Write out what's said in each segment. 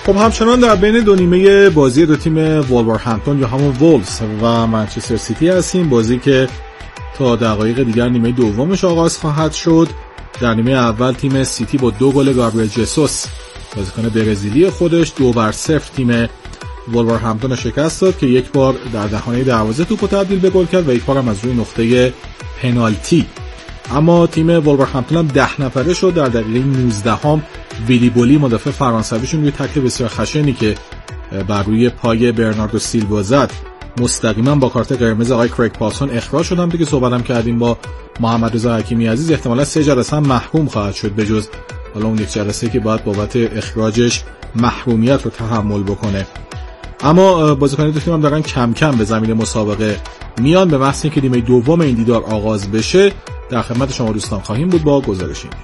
خب همچنان در بین دو نیمه بازی دو تیم وولورهمپتون یا همون وولز و منچستر سیتی هستیم. بازی که تا دقایق دیگر نیمه دومش آغاز خواهد شد. در نیمه اول تیم سیتی با 2 گل گابریل جسوس بازیکن برزیلی خودش 2-0 تیم وولورهمپتون شکست داد که یک بار در دهانه دروازه توپو تبدیل به گل کرد و یک بار هم از روی نقطه پنالتی. اما تیم وولورهمپتون هم 10 نفره شد. در دقیقه 19 هم ویلی بولی مدافع فرانسویشون روی تکل بسیار خشنی که بر روی پای برناردو سیلوا زد مستقیما با کارت قرمز آقای کریگ پاسون اخراج شدن. دیگه صحبتم کردیم با محمد رضا حکیمی عزیز، احتمالاً 3 جلسه هم محروم خواهد شد به جز حالا اون یک جلسه که باید بابت اخراجش محرومیت رو تحمل بکنه. اما بازیکنان دو تیم هم دارن کم کم به زمین مسابقه میان. به محض اینکه نیمه دوم این دیدار آغاز بشه در خدمت شما دوستان خواهیم بود با گزارش این.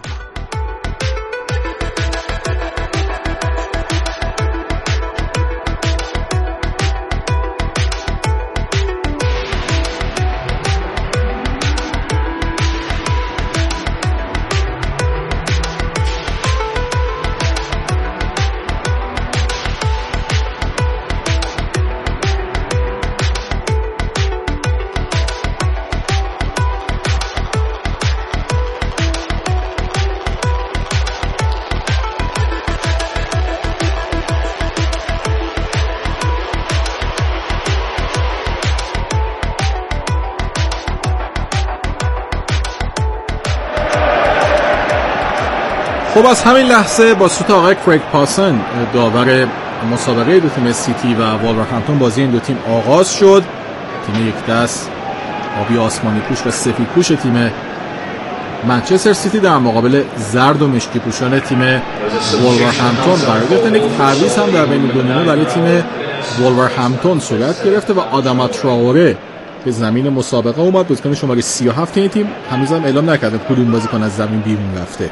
خب از همین لحظه با سوت آقای کریگ پاسون داور مسابقه دو تیم سیتی و وولورهمپتون بازی این دو تیم آغاز شد. تیم یک دست آبی آسمانی پوش و سفید پوش تیم منچستر سیتی در مقابل زرد و مشکی پوشان تیم وولورهمپتون قرار گرفتن. یک تعویض هم در بین دو نیمه برای تیم وولورهمپتون صورت گرفته و آداما تراوره به زمین مسابقه اومد. بازیکن شماره 37 این تیم هنوز هم اعلام نکرده کدوم بازیکن از زمین بیرون رفته.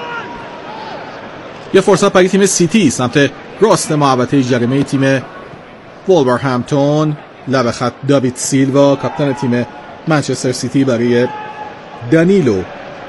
یه فرصت برای تیم سیتی سمت راست محوطه جریمه تیم وولورهمپتون، لب خط داوید سیلوا کاپیتان تیم منچستر سیتی برای دانیلو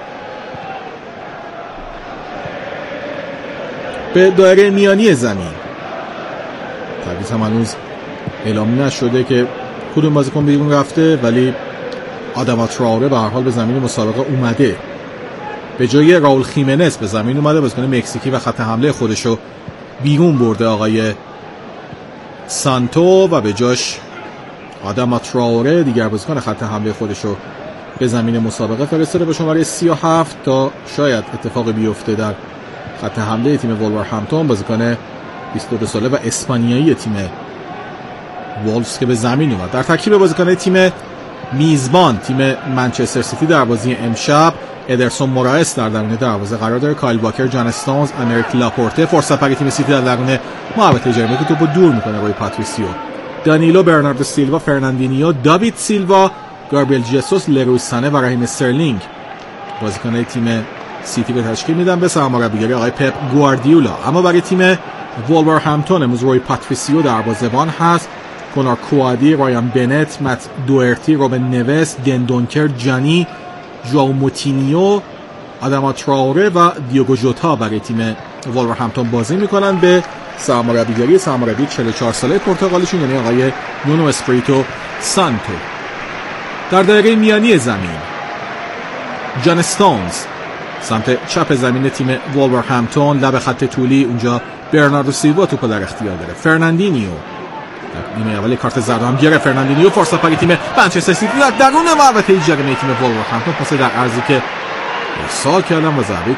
به دایره میانی زمین. تعویض هم هنوز اعلام نشده که کدوم بازیکن بیرون رفته، ولی آداما تراوره به هر حال به زمین مسابقه اومده. به جای راول خیمنز به زمین اومده، بازیکن مکزیکی و خط حمله خودشو بیرون برده آقای سانتو و به جاش آداما تراوره دیگر بازیکن خط حمله خودشو به زمین مسابقه فرستاده به شماره 37 تا شاید اتفاقی بیفته در خط حمله تیم وولورهمپتون. بازیکن 22 ساله و اسپانیایی تیم وولفز که به زمین اومد. در ترکیب بازیکن تیم میزبان تیم منچستر سیتی در بازی امشب ادرسون مورائس در درون دروازه قرار داره، کایل واکر، جان استونز، امریک لاپورته. فرصت برای تیم سیتی در درون محوطه جریمه که توپو دور میکنه روی پاتریسیو، دانیلو، برناردو سیلوا، فرناندینیو، داوید سیلوا، گابریل جسوس، لروی سانه و رحیم استرلینگ بازیکنان تیم سیتی به تشکیل میدن به سرمربیگری آقای پپ گواردیولا. اما برای تیم وولورهمپتون امروز روی پاتریسیو دروازه‌بان هست، کنار کوادی، رایان بنت، مت دوئرتی، روبن نوس، دندونکر، جانی، ژائو موتینیو، آداما تراوره و دیوگو ژوتا برای تیم وولورهمپتون بازی میکنن به سرمربی 44 ساله پرتغالیشون یعنی آقای نونو اسپریتو سانتو. در دایره میانی زمین جان استونز سمت چپ زمین تیم وولورهمپتون، لب خط طولی اونجا برناردو سیلوا توپو در اختیار داره. فرناندینیو در نیمه اول کارت زرد هم گرفت. فرناندینیو فرصت برای تیم منچستر سیتی در درون محوطه جریمه تیم وولورهمپتون، پاس در عرضی که ارسال کردن و ضربه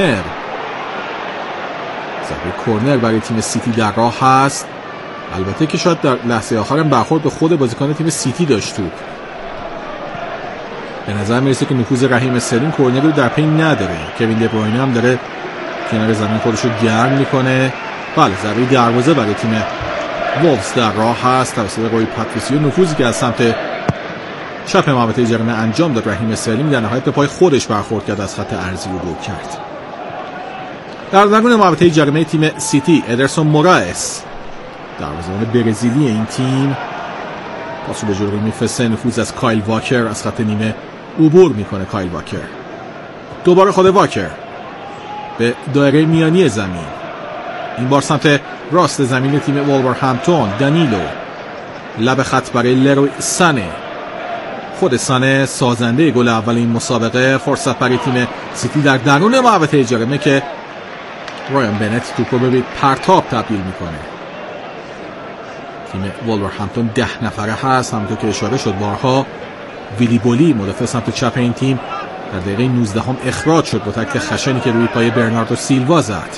کورنر برای تیم سیتی در راه هست. البته که شاید در لحظه آخر برخورد به خود بازیکن تیم سیتی داشت. توپ به نظر میرسه که نفوذ رحیم استرلینگ کورنر رو در پی نداره. کوین دبروینه هم داره کنار زمین خودش رو گرم میکنه. بله، ضربه دروازه برای تیم وولفز در راه هست توسط روی پاتریسیو. نفوذی که از سمت چپ محوطه جریمه انجام داد رحیم استرلینگ در نهایت به پای خودش برخورد کرد، از خط عرضی رو دور کرد. در درون محوطه جریمه تیم سیتی ادرسون مورائس دروازه‌بان برزیلی این تیم پاسو به جلو میفرسته، نفوذ از کایل واکر از خط نیمه عبور میکنه. کایل واکر دوباره خود واکر به دایره میانی زمین، این بار سمت راست زمین تیم وولورهمپتون. دانیلو لب خط برای لروی سانه. خود سانه سازنده گل اول این مسابقه. فرصت برای تیم سیتی در درون محوطه جریمه که رایان بنت توپ رو به پرتاب تبدیل میکنه. تیم وولورهمپتون 10 نفره هست، همونطور که اشاره شد بارها. ویلی بولی مدافع سمت چپ این تیم در دقیقه 19 هم اخراج شد با تکل خشنی که روی پای برناردو سیلوا زد.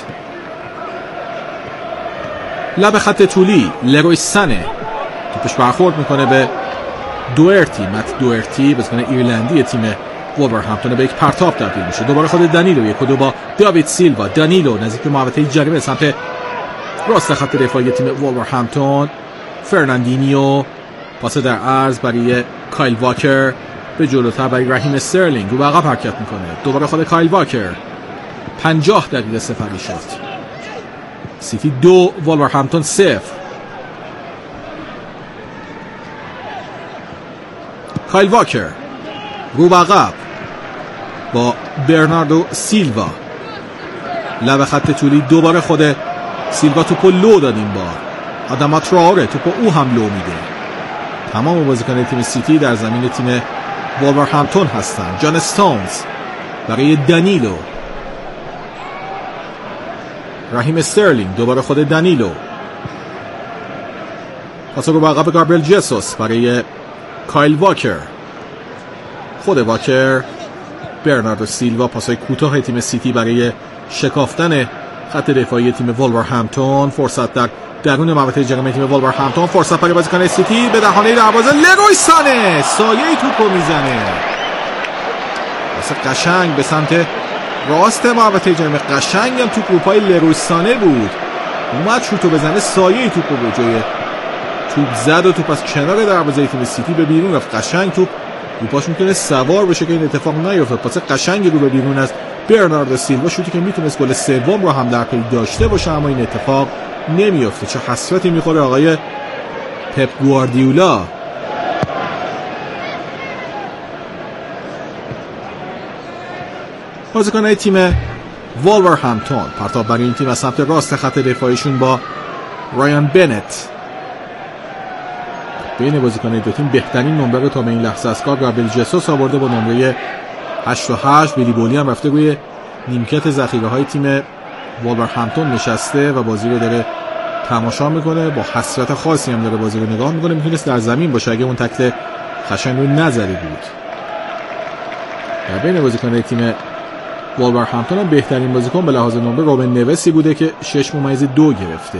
لب خط طولی لروی سانه توپش برخورد میکنه به دوئرتی. مت دوئرتی بازیکن ایرلندی تیم وولورهمپتون به یک پرتاب تبدیل میشه. دوباره خود دانیلو 1-2 با داوید سیلوا. دانیلو نزدیک به محوطه جریمه سمت راست خط دفاعی تیم وولورهمپتون. فرناندینیو پاس در عرض برای کایل واکر، به جلوتر برای رحیم استرلینگ، رو به عقب حرکت میکنه. دوباره خود کایل واکر. 50 دقیقه سپری شد. سیتی 2 وولورهمپتون 0. کایل واکر رو به عقب با برناردو سیلوا. لب خط طولی دوباره خود سیلوا توپو لو داد. این بار آداما تراوره توپو او هم لو میده. تمام بازیکنان تیم سیتی در زمین تیم وولورهمپتون هستند. جان استونز برای دانیلو. رحیم استرلینگ دوباره خود دانیلو. پاس رو به عقب گابریل جسوس برای کایل واکر. خود واکر. برناردو سیلوا. پاسای کوتاه تیم سیتی برای شکافتن خط دفاعی تیم وولورهمپتون. فرصت در درون محوطه جریمه تیم وولورهمپتون. فرصت برای بازیکن سیتی به دهانه دروازه. لروی سانه سایه توپو میزنه. واسه قشنگ به سمت راست محوطه جریمه. قشنگ هم توپ رو پای لروی سانه بود. اومد شوتو بزنه، سایه توپو به جای توپ زد و توپ از کنار دروازه تیم سیتی به بیرون رفت. قشنگ توپ رو پاش میتونه سوار بشه که این اتفاق نیفتاد. پاس قشنگی رو به بیرون از برناردو سیلوا. شوتی که میتونست گل سوم رو هم در پی داشته باشه اما این اتفاق نمیفته. چه حسرتی میخوره آقای پپ گواردیولا. بازیکن‌های تیم وولورهمپتون پرتاب برای این تیم از سمت راست خط دفاعیشون با رایان بنت. بین بازیکن‌های دو تیم بهترین نمره تا به این لحظه از کار گابریل جسوس آورده با نمره 88. ویلی بولی هم رفته روی نیمکت ذخیره‌های تیم وولورهمپتون نشسته و بازی رو داره تماشا میکنه. با حسرت خاصی هم داره بازی رو نگاه میکنه. میتونست در زمین باشه اگه اون تکل خشن رو نزده بود. در بین بازیکن‌های تیم وولورهمپتون هم بهترین بازیکن به لحاظ نمره روبن نوسی بوده که 6.2 گرفته.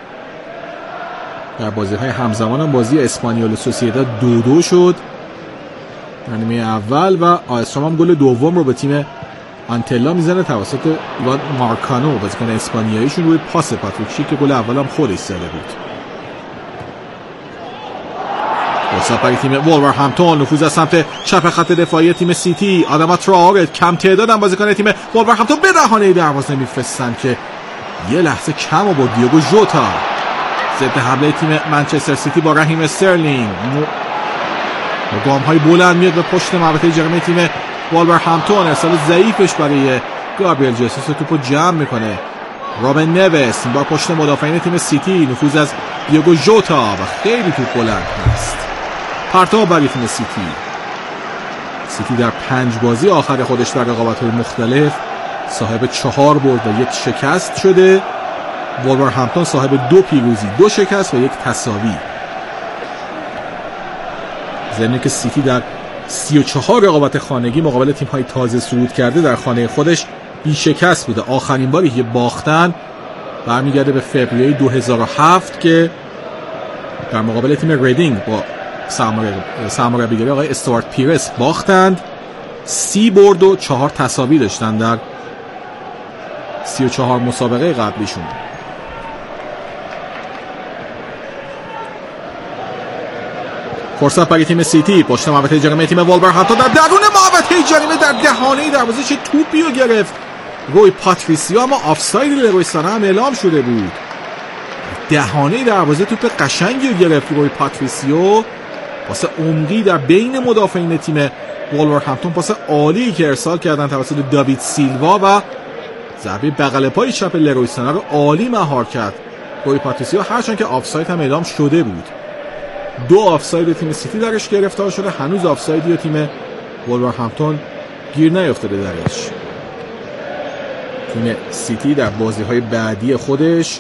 در بازی‌های همزمان هم بازی اسپانیول و سوسییداد 2-2 شد در نیمه اول و آستروم هم گل دوم رو به تیم آنتلا میزنه توسط ایوان مارکانو بازیکن اسپانیاییشون روی پاس پاتریک شیک که گل اول هم خودش زده بود. فرصت برای تیم وولورهمپتون. نفوذ از سمت چپ خط دفاعی تیم سیتی. آداما تراوره. کم تعداد هم بازیکن تیم وولورهمپتون به دهانه دروازه میفرستن که یه لحظه کم و با دیگو ژوتا. ضد حمله تیم منچستر سیتی با رحیم استرلینگ با گام‌های بلند میاد به پشت محوطه جریمه تیم وولورهمپتون. ارسال ضعیفش برای گابریل جسوس توپو جمع میکنه. روبن نوس با پشت مدافعین تیم سیتی. نفوذ از دیگو ژوتا و خیلی توپ بلند هست. پرتاب برای تیم سیتی در 5 بازی آخر خودش در رقابت‌های مختلف صاحب 4 برد و 1 شکست شده. وولورهمپتون صاحب 2 پیروزی، 2 شکست و 1 تساوی. ضمن که سیتی در 34 رقابت خانگی مقابل تیم‌های تازه صعود کرده در خانه خودش بی شکست بوده. آخرین باری که باختن برمیگرده به فوریه 2007 که در مقابل تیم ریدینگ با سرمربیگری آقای استوارت پیرس باختند. 30 برد و 4 تساوی داشتن در 34 مسابقه قبلیشون. فرصت برای تیم سیتی. پشت محوطه جریمه تیم وولورهمپتون در درون محوطه جریمه در دهانه دروازه چه توپی رو گرفت روی پاتریسیو، اما آفساید لروی سانه هم اعلام شده بود. دهانه دروازه توپ قشنگی رو گرفت روی پاتریسیو. پاس عمقی در بین مدافعین تیم وولورهمپتون. پاس عالی که ارسال کردن توسط داوید سیلوا و ضربه بغل پای چپ لروی سانه رو عالی مهار کرد روی پاتریسیو، هرچند که آفساید هم اعلام شده بود. 2 آفساید تیم سیتی درش گرفتار شده، هنوز آفسایدی و تیم وولورهمپتون گیر نیافتاده درش. تیم سیتی در بازی‌های بعدی خودش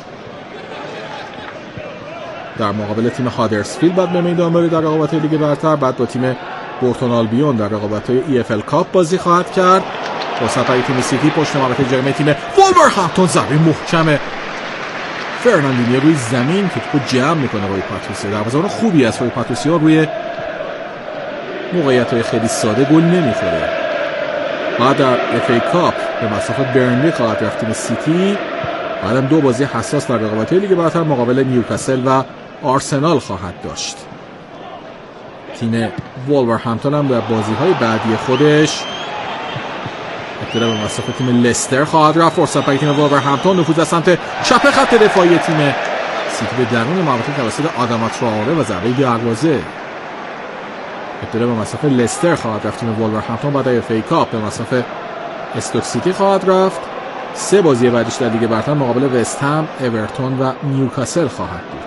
در مقابل تیم هادرسفیلد بعد به میدان بره در رقابت لیگ برتر، بعد با تیم بورتون آلبیون در رقابت‌های EFL کاپ بازی خواهد کرد. با سپری تیم سیتی پشت محوطه جریمه تیم وولورهمپتون ضربه محکم فرناندینیو روی زمین که توپو جمع میکنه روی پاتریسیو. دروازه‌بان خوبی است روی پاتریسیو، روی موقعیت‌های خیلی ساده گل نمیخوره. بعد در FA کاپ به مسافت برنلی خواهد رفت تیم سیتی. بعدم 2 بازی حساس در رقابت‌های لیگ برتر مقابل نیوکاسل و آرسنال خواهد داشت. تیم وولورهمپتون هم در بازی‌های بعدی خودش ابتدا به مسافت تیم لستر خواهد رفت. فرصت برای تیم وولورهمپتون، نفوذ از سمت چپ خط دفاعی تیم سیتی به درون محوطه توسط آداما تراوره و ضربه دروازه. ابتدا به مسافت لستر خواهد رفت تیم وولورهمپتون، بعد در FA کاپ به مسافت استوک سیتی خواهد رفت. 3 بازی بعدش در لیگ برتر مقابل وست هم، اورتون و نیوکاسل خواهد بود.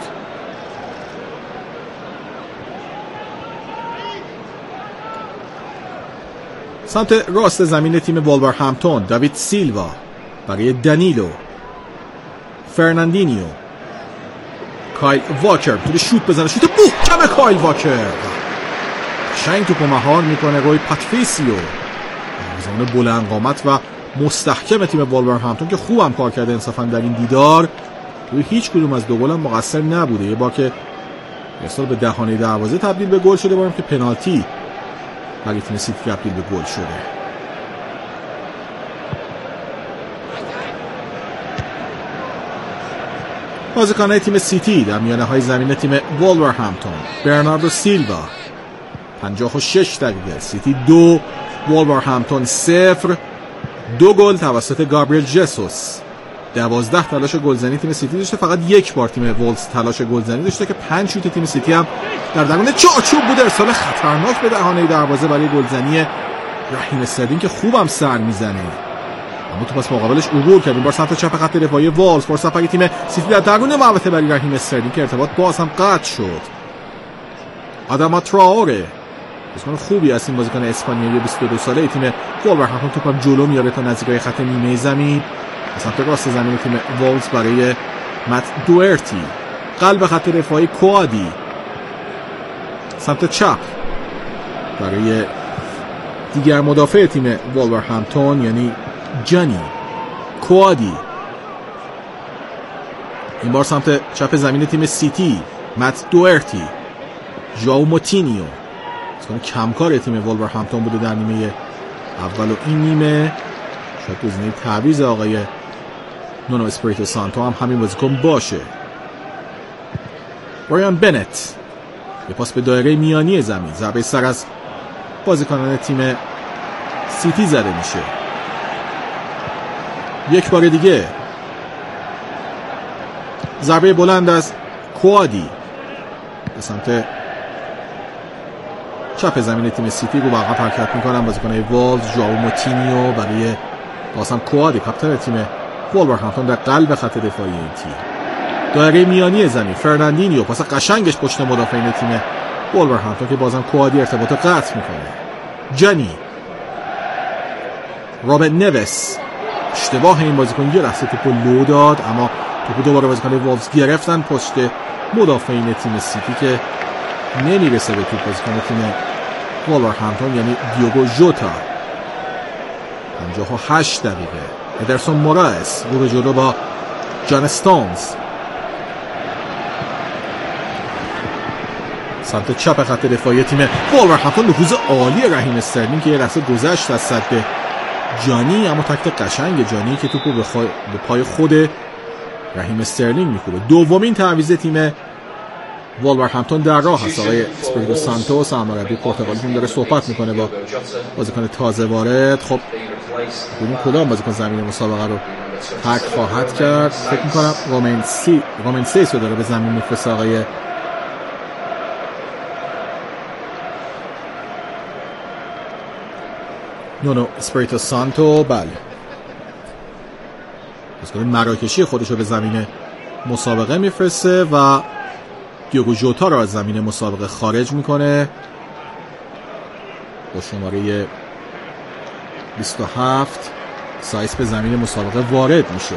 سمت راست زمین تیم وولورهمپتون، داوید سیلوا برای دنیلو، فرناندینیو، کایل واکر توی شوت بزنه، شوت محکم کایل واکر قشنگ توپو مهار میکنه روی پاتریسیو. زمان بلند قامت و مستحکم تیم وولورهمپتون که خوبم کار کرده انصافا در این دیدار، روی هیچ کدوم از 2 گل هم مقصر نبوده. یه بار که ارسال به دهانه دروازه تبدیل به گل شده، بارم که پنالتی برای تیم سیتی تبدیل به گل شده. بازیکنان تیم سیتی در میانه های زمین تیم وولورهمپتون، برناردو سیلوا 56 دقیقه، سیتی 2 وولورهمپتون 0. 2 گل توسط گابریل ژسوس. 12 تلاش گلزنی تیم سیتی داشته، فقط 1 بار تیم وولز تلاش گلزنی داشته که 5 شوت تیم سیتی هم در درون چارچوب بود. ارسال خطرناک به دهانه دروازه برای گلزنی رحیم استرلینگ که خوبم سر میزنه، اما تو پس مقابلش عبور کرد. این بار سمت چپ خط دفاعی وولز، فرصت برای تیم سیتی در درون محوطه برای رحیم استرلینگ که ارتباط باز هم قطع شد. آداما تراوره بازیکن خوبی است، این بازیکن اسپانیایی 22 ساله تیم وولورهمپتون توپم جلو میاره تا نزدیکای خط نیمه زمین. سمت راست زمین تیم وولز برای مت دوئرتی، قلب خط دفاعی کوادی، سمت چپ برای دیگر مدافع تیم وولورهمپتون یعنی جانی کوادی. این بار سمت چپ زمین تیم سیتی مت دوئرتی، ژائو موتینیو کمکار تیم وولورهمپتون بوده در نیمه اول و این نیمه. شاید گزینه تعویض آقای نونو اسپریتو سانتو هم همین بازیکن باشه. برایان بنت، یه پاس به دایره میانی زمین، ضربه سر از بازیکنان تیم سیتی زده میشه. یک بار دیگه ضربه بلند از کوادی به سمت چپ زمین تیم سیتی رو واقعا حرکت میکنن بازیکن وولز. ژائو موتینیو برای بازم کوادی، کاپیتان تیم وولورهمپتون در قلب خط دفاعی این تیم. دایره میانی زمین فرناندینیو، پاس قشنگش پشت مدافعین تیم وولورهمپتون که بازم کوادی ارتباط قطع میکنه. جانی، رابرت نویس، اشتباه این بازیکن یه لحظه توپو لو داد، اما توپو دوباره بازیکن وولز گرفتن پشت مدافعین تیم سیتی که نمیرسه به توپ بازیکن تیم وولورهمپتون یعنی دیوگو ژوتا. 58 دقیقه ادرسون موراس رو به جلو با جان استونز. سمت چپ خط دفاعی تیم وولورهمپتون نفوذ عالی رحیم استرلینگ که یه لحظه گذشت از سد جانی، اما تکت قشنگ جانی که توپو به پای خود رحیم استرلینگ میکوبه. دومین تعویض تیم وولورهمپتون در راه هست. آقای اسپریتو سانتو سرمربی پرتغالی داره صحبت میکنه با بازیکن تازه وارد. خب ببینیم کدام بازیکن زمین مسابقه رو ترک خواهد کرد. فکر میکنم رومن سیس رو داره به زمین میفرسته آقای نونو اسپریتو سانتو. بله بازیکن مراکشی خودش رو به زمین مسابقه میفرسته و دیوگو ژوتا رو از زمین مسابقه خارج میکنه. با شماره 27 سایس به زمین مسابقه وارد میشه.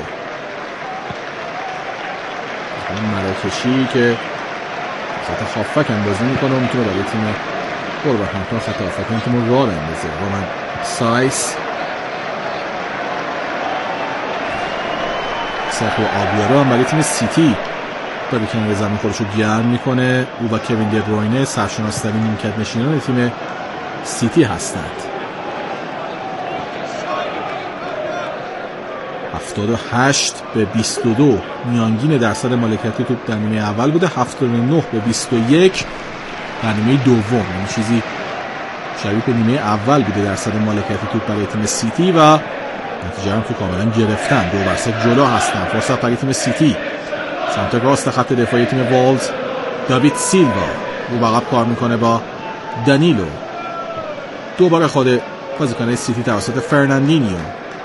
مراکشی که خط هافک اندازی میکنه و میتونه برای تیم ولورهمپتون خط هافک این تیم رو راه بندازه. رومن سایس، سرخیو آگوئرو هم برای تیم سیتی داره کنار زمین خودش رو گرم میکنه. او و کوین دبروینه سرشناس‌ترین نیمکت نشینان تیم سیتی هستند. 78 به 22 میانگین درصد مالکیت توپ در نیمه اول بوده. 79 به 21 در نیمه دوم، یعنی چیزی شبیه به نیمه اول بوده درصد مالکیت توپ برای تیم سیتی و نتیجه هم که کاملا گرفتن. 2-0 جلو هستن. فرصت برای تیم سیتی سمت راست خط دفاعی تیم والز. داوید سیلوا رو بغل کار میکنه با دانیلو. دوباره خود بازیکن سیتی توسط فرناندینیو،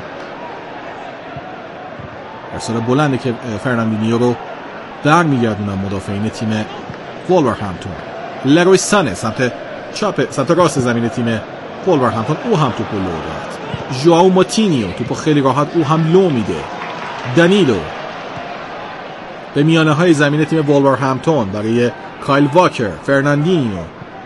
ارسال بلنده که فرناندینیو رو برمیگردونن مدافعین تیم وولورهمپتون. لروی سانه سمت چپ، سمت راست زمین تیم وولورهمپتون، او هم توپو لو داد. ژائو ماتینیو توپو خیلی راحت او هم لو میده. دانیلو به میانه های زمین تیم وولورهمپتون برای کایل واکر. فرناندینیو،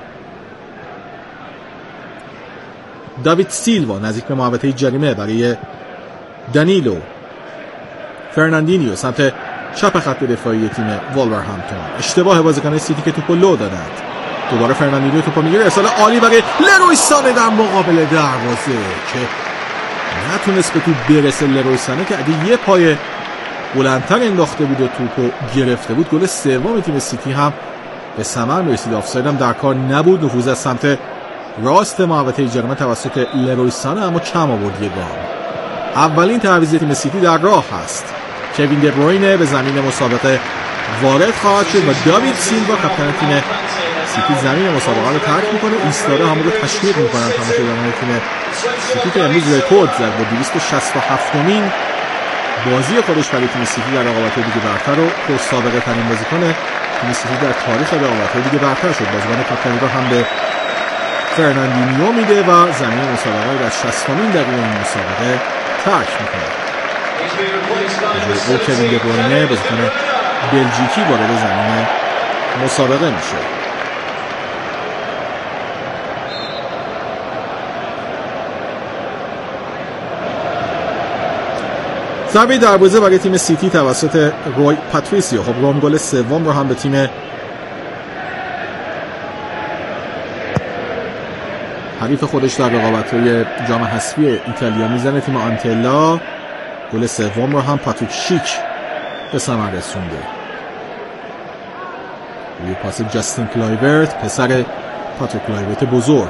داوید سیلوا نزدیک به محوطه جریمه برای دانیلو. فرناندینیو سمت چپ خط دفاعی تیم وولورهمپتون. اشتباه بازیکن سیتی که توپو لو دادند. دوباره فرناندینیو توپو میگیره. ارسال عالی برای لروی سانه در مقابل دروازه که نتونست به توپ برسه. لروی سانه که اگه یه پای بلندتر انداخته بود و توپو گرفته بود، گل سوم تیم سیتی هم به ثمر میرسید. آفساید هم در کار نبود. نفوذ از سمت راست محوطه جریمه توسط لروی سانه اما کم آورد. یه گام. اولین تعویض تیم سیتی در راه هست. کوین دبروینه به زمین مسابقه وارد خواهد شد و داوید سیلوا کاپیتان تیم سیتی زمین مسابقه رو ترک میکنه. ایستاده همون رو تشویق میکنن تماشاگران تیم سیتی که امروز رکورد زد با 267مین بازی خودش برای تیم سیتی در رقابت لیگ برتر و پرسابقه ترین بازیکن تیم سیتی در تاریخ رقابت لیگ برتر شد. بازیکن کاپیتانی رو هم به فرناندینیو میده و زمین مسابقه رو در 60مین دقیقه این مسابقه ترک میکنه. او کوین دبروینه بازیکن بلژیکی وارد زمین مسابقه میشه. ضربه دروازه برای تیم سیتی توسط روی پاتریسیو. خب روم گل سوم رو هم به تیم حریف خودش در رقابت‌های جام حذفی ایتالیا میزنه. تیم آنتلا گل سوم رو هم پاتریک شیک به ثمر رسونده. روی پاس جاستین کلایورت، پسر پاتریک کلایورت بزرگ.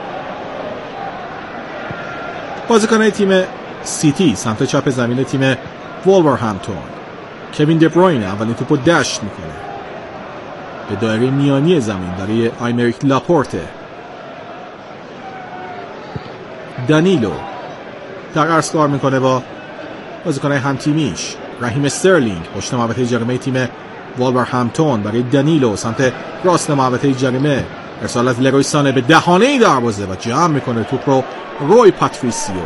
بازیکن‌های تیم سیتی سمت چپ زمین تیم وولورهمپتون. کوین دبروینه اولین توپو دشت میکنه به دایره میانی زمین برای آیمریک لاپورته. دانیلو در عرض کار میکنه با بازیکن‌های همتیمیش. رحیم استرلینگ پشت محوطه جریمه تیم وولورهمپتون برای دانیلو سمت راست محوطه جریمه. ارسال از لروی سانه به دهانه دروازه و جمع میکنه توپ رو روی پاتریسیو.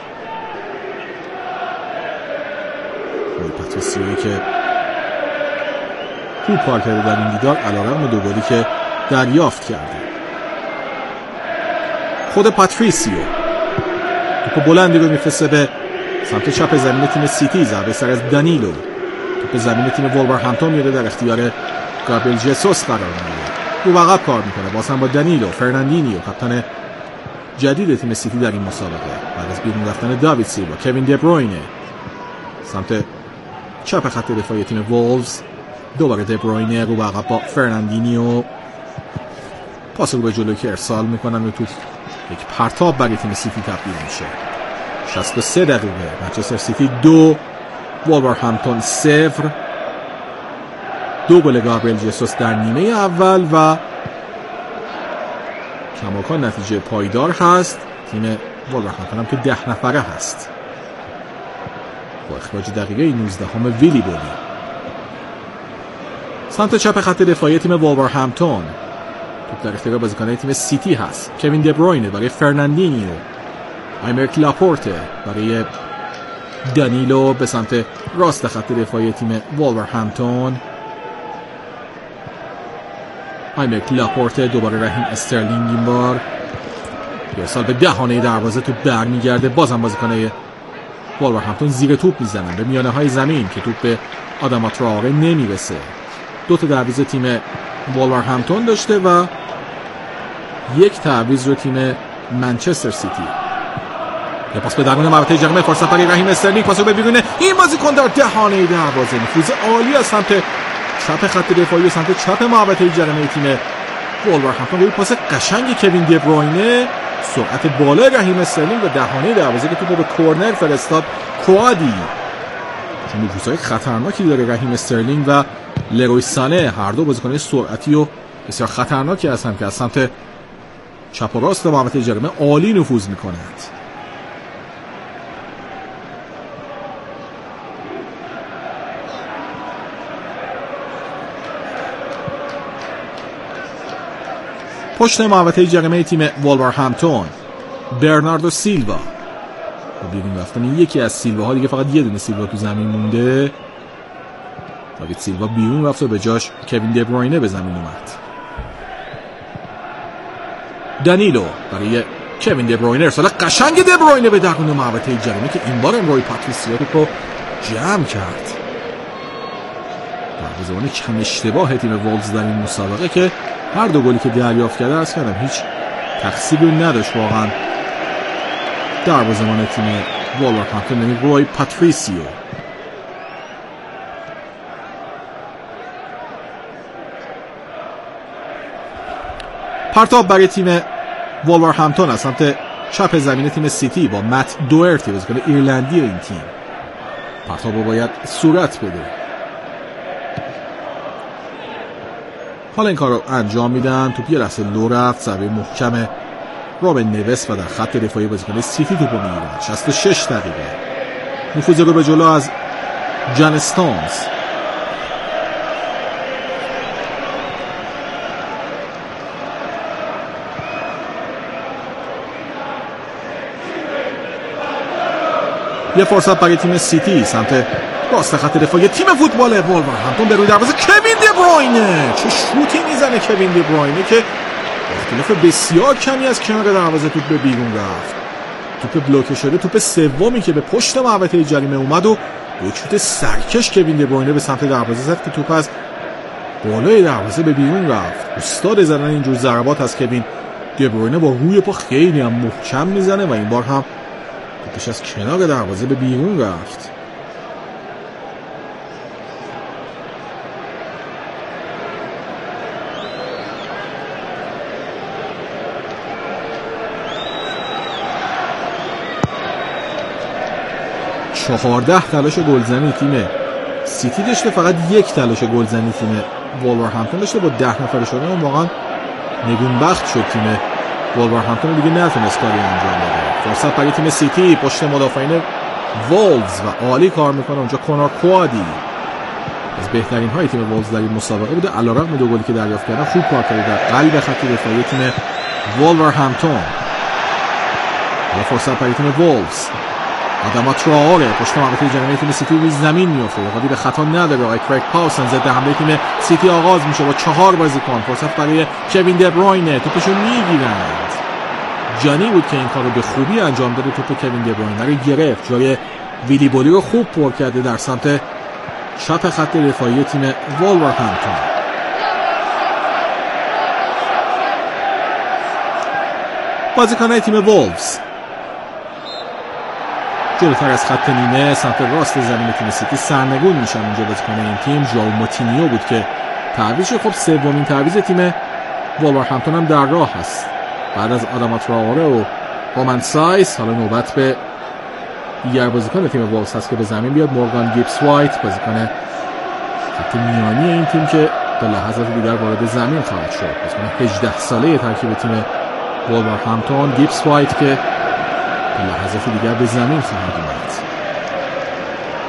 روی پاتریسیویی که توپ کار کرده در این دیدار علیرغم دو گلی که دریافت کرده. خود پاتریسیو توپ بلندی رو میفرسته به سمت چپ زمین تیم سیتی. ضربه سر از دانیلو. توپ زمین تیم وولورهمپتون میاد در اختیار گابریل ژسوس قرار میگیره. رو عقب کار میکنه بازم با دانیلو. فرناندینیو کاپیتان جدید تیم سیتی در این مسابقه بعد از بیرون رفتن داوید سیلوا. کوین دبروینه سمت چپ خط دفاعی تیم وولز. دوباره دبروینه رو عقب با فرناندینیو. پاس رو به جلو که ارسال میکنن و توپ یک پرتاب برای تیم سیتی تبدیل میشه. 63 دقیقه. منچستر سیتی 2 وولورهمپتون 0. 2 گل گابریل ژسوس در نیمه اول و کماکان نتیجه پایدار هست. تیم وولورهمپتون هم که 10 نفره هست. با اخراج دقیقه 19 ویلی بولی. سمت چپ خط دفاعی تیم وولورهمپتون توپ در اختیار بازیکنان تیم سیتی هست. کوین دبروینه برای فرناندینیو، آیمرک لاپورته برای دانیلو به سمت راست خط دفاعی تیم وولورهمپتون. آیمرک لاپورته دوباره رحیم استرلینگ این بار ارسال به دهانه دروازه، توپ برمیگرده. بازم بازیکنان وولورهمپتون زیر توپ میزنن به میانه های زمین که توپ به آداما تراوره نمیرسه. دو تا تعویض تیم وولورهمپتون داشته و یک تعویض رو تیم منچستر سیتی. یه پاس به درون محوطه جریمه، فرصت برای رحیم استرلینگ، پاس رو به بیرون این بازیکن در دهانه دروازه. نفوذ عالی از سمت چپ خط دفاعی و سمت چپ محوطه جریمه تیم وولورهمپتون. روی پاس قشنگ کوین دبروینه، سرعت بالا رحیم استرلینگ و دهانه دروازه که توپ به کورنر فرستاد کوادی. چون نفوذهای خطرناکی داره رحیم استرلینگ و لروی سانه، هر دو بازیکن سرعتی و بسیار خطرناکی هستند که از سمت چپ و راست محوطه جریمه عالی نفوذ میکنند. پشت محوطه جریمه تیم وولورهمپتون برناردو سیلوا با بیرون رفتن یکی از سیلواها، دیگه فقط یه دونه سیلوا تو زمین مونده. داوید سیلوا بیرون رفت و به جاش کوین دبروینه به زمین اومد. دانیلو برای کوین دبروینه، ارسال قشنگ دبروینه به درون محوطه جریمه که این بار روی پاتریسیو رو جمع کرد. دروازه‌بان کم اشتباه تیم وولز در این مسابقه که هر دو گلی که دریافت کرده از کردم هیچ تقصیری نداشت واقعا دروازه‌بان تیم وولورهمپتون، یعنی روی پاتریسیو. پرتاب برای تیم وولورهمپتون از سمت چپ زمین تیم سیتی با مت دوئرتی، بازیکن ایرلندی این تیم. پرتاب رو باید صورت بده. حالا این کار رو انجام میدن. توپ یه لحظه لو رفت، ضربه محکم رابن نیوس و در خط دفاعی بازیکن سیتی توپ رو میگیرن. 66 دقیقه. نفوذ رو به جلو از جان استونز. یه فرصت برای تیم سیتی سمت راست خط دفاعی تیم فوتبال وولورهمپتون به روی دروازه کوین دبروینه. چه شوتی میزنه کوین دبروینه که اختلاف بسیار کمی از کنار دروازه توپ به بیرون رفت. توپ بلوکه شده، توپ سومی که به پشت محوطه جریمه اومد و یک شوت سرکش کوین دبروینه به سمت دروازه زد که توپ از بالای دروازه به بیرون رفت. استاد زدن اینجور ضربات از کوین دبروینه با روی پا خیلی هم محکم میزنه و این بار هم توپش از کنار دروازه به بیرون رفت. چهارده تلاش گلزنی تیم سیتی داشته، فقط یک تلاش گلزنی تیم وولورهمپتون داشته. با 10 نفر شدن اون واقعا نگونبخت شد تیم وولورهمپتون، دیگه نتونست کاری انجام بده. فرصت برای تیم سیتی پشت مدافعین وولز و عالی کار میکنه اونجا کنار کوادی، از بهترین های تیم وولز در این مسابقه بوده. علیرغم دو گلی که دریافت کردن خوب کار کرده در قلب خط دفاعی تیم وولورهمپتون. فرصت برای تیم وولز، آداما تراوره پشت محوطه جریمه تیم سیتی روی زمین میفته، ولی به خطا نداره. آقای کریگ پاوسن ضد حمله تیم سیتی آغاز میشه با 4 بازیکن. فرصت برای کوین دبروینه، توپشو میگیرند. جانی بود که این کارو به خوبی انجام داده. توپ کوین دبروینه رو گرفت، جای ویلی بولی رو خوب پر کرده در سمت چپ خط دفاعی تیم وولورهمپتون. بازیکن‌های تیم وولفز جلوتر از خط نیمه سمت راست زمین تیم سیتی سرنگون میشن. اونجا بازیکن این تیم ژائو موتینیو بود که تعویض شد. خب سومین تعویض تیم وولورهمپتون هم در راه هست. بعد از آداما تراوره و رومن سایس حالا نوبت به دیگر بازیکن تیم وولفز هست که به زمین بیاد. مورگان گیبس وایت بازیکن خط میانی این تیم که تا لحظات دیگر وارد زمین خواهد شد. بازیکن 18 ساله ترکیب تیم وولورهمپتون گیبس وایت که لحظات دیگر به زمین خواهد اومد.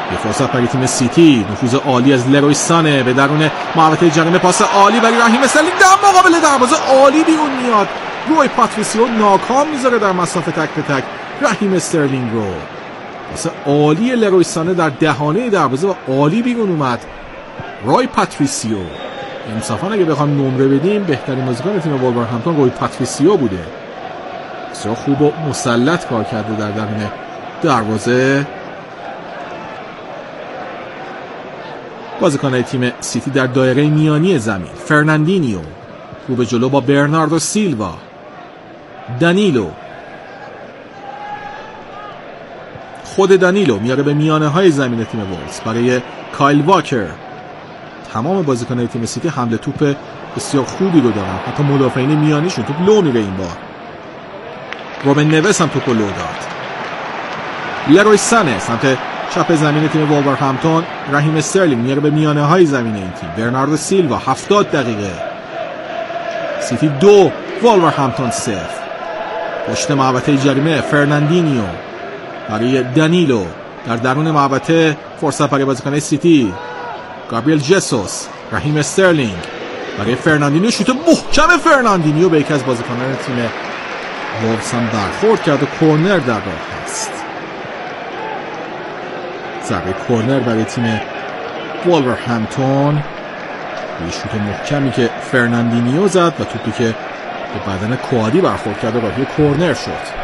یه فرصت برای تیم سیتی، نفوذ عالی از لروی سانه به درون محوطه جریمه، پاس عالی برای رحیم استرلینگ در مقابل دروازه، عالی بیرون میاد. روی پاتریسیو ناکام میذاره در مسافت تک به تک رحیم استرلینگ رو. پاس عالی لروی سانه در دهانه دروازه و عالی بیرون اومد. روی پاتریسیو، انصافا اگه بخوام نمره بدیم بهترین بازیکن تیم وولورهمپتون روی پاتریسیو بوده. بسیار خوب و مسلط کار کرده در درون دروازه. بازیکن‌های تیم سیتی در دایره میانی زمین، فرناندینیو رو به جلو با برناردو سیلوا، دانیلو، خود دانیلو میاره به میانه های زمین تیم وولز برای کایل واکر. تمام بازیکن‌های تیم سیتی حمله توپ بسیار خوبی رو دارن، حتی مدافعین میانیشون توپ لو میره. این بار روبن نوس هم توپ لو داد. لروی سانه سمت چپ زمین تیم وولورهمپتون، رحیم استرلینگ میاره به میانه های زمین این تیم. برناردو سیلوا 70 دقیقه، سیتی 2 وولورهمپتون 0. پشت محوطه جریمه فرناندینیو برای دانیلو در درون محوطه، فرصت برای بازیکن سیتی، گابریل جسوس، رحیم استرلینگ برای فرناندینیو، شوت محکم فرناندینیو به یکی از بازیکنان تیم وولفز هم برخورد کرد و کورنر در راه است. ضربه کورنر برای تیم وولورهمپتون، یه شوت محکمی که فرناندینیو زد و توپی که به بدن کوادی برخورد کرد و راهی کورنر شد.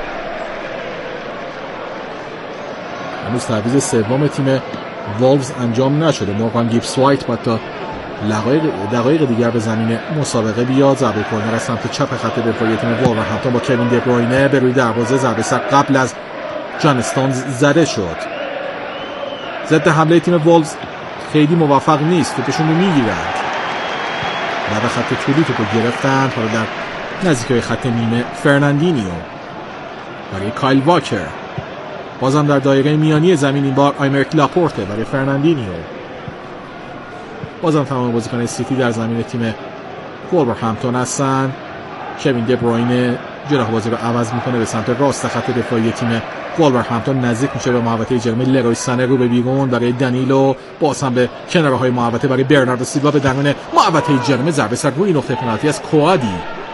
هنوز تعویض سوم تیم وولفز انجام نشده. مورگان گیبس وایت باید تا دقایق دیگر به زمین مسابقه بیاد. ضربه کورنر از سمت چپ خط دفاعی تیم وولورهمپتون با کوین دبروینه به روی دروازه، ضربه سر قبل از جان استونز زده شد. ضد حمله تیم وولفز خیلی موفق نیست، توپشون رو میگیرند. بعد خط طولی توپو گرفتند. حالا در نزدیکی خط نیمه فرناندینیو برای کایل واکر، بازم در دایره میانی زمین، این بار آیمرک لاپورته برای فرناندینیو. بازم تمام بازیکنان سیتی در زمین تیم وولورهمپتون هستن. کوین دبروینه جناح بازی رو عوض میکنه به سمت راست خط دفاعی تیم وولورهمپتون، نزدیک میشه به محوطه جریمه. لروی سانه رو به بیرون برای دانیلو، باز هم به کنارهای محوطه برای برناردو سیلوا به درون محوطه جریمه، ضربه سر روی نقطه پنالتی از کوادی.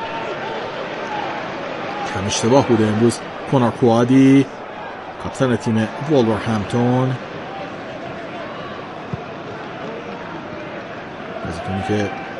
کم اشتباه بوده امروز کنار کوادی، کاپیتان تیم وولورهمپتون، بازیکنی که